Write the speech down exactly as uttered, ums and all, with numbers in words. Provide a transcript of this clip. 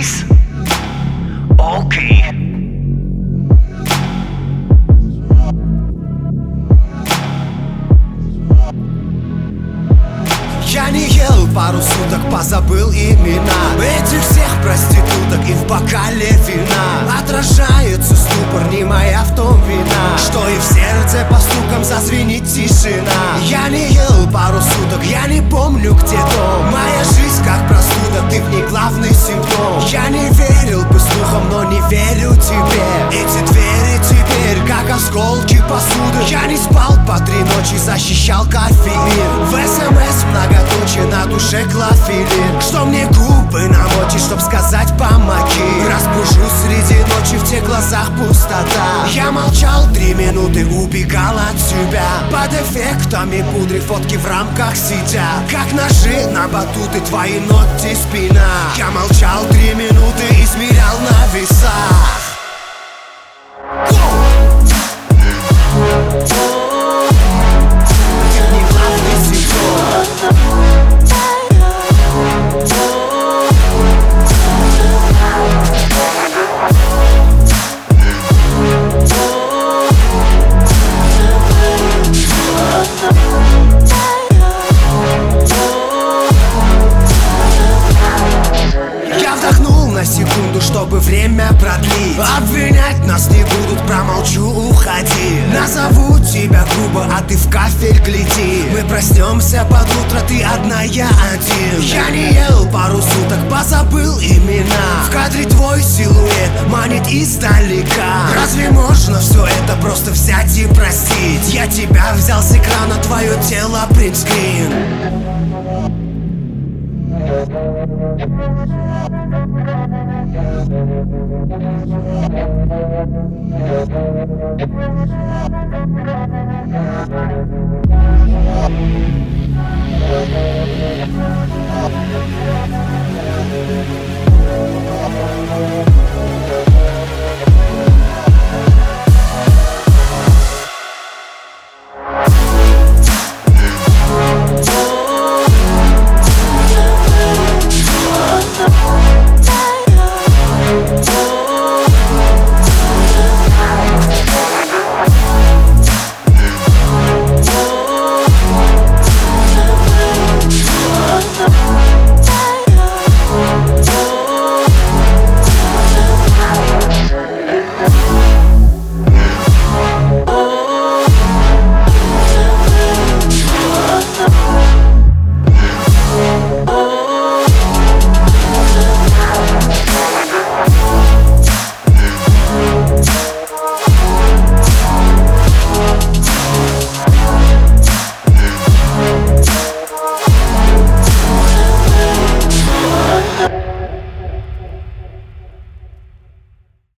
Please. Окей. Я не ел пару суток, позабыл имена этих всех проституток, и в бокале вина отражается ступор, не моя в том вина, что и в сердце по стукам зазвенит тишина. Я не ел пару суток, я не помню, где дом. Моя жизнь как простуда, ты в ней главный симптом. Я не верил бы слухам, но не верю тебе. Эти двери теперь как осколки посуды. Я не спал по три ночи, защищал кофеин. В СМС многоточие, на душе клофелин. Что мне губы намочить, чтоб сказать помоги. Разбужу среди ночи, в тех глазах пустота. Я молчал три минуты, убегал от тебя. Под эффектами пудры фотки в рамках сидят, как ножи на батуты, твои ногти, спина. Я молчал три минуты, измерял на весах. На секунду, чтобы время продлить. Обвинять нас не будут, промолчу, уходи. Назову тебя грубо, а ты в кафель гляди. Мы проснемся под утро, ты одна, я один. Я не ел пару суток, позабыл имена. В кадре твой силуэт манит издалека. Разве можно все это просто взять и простить? Я тебя взял с экрана, твое тело принтскрин. We'll be right back.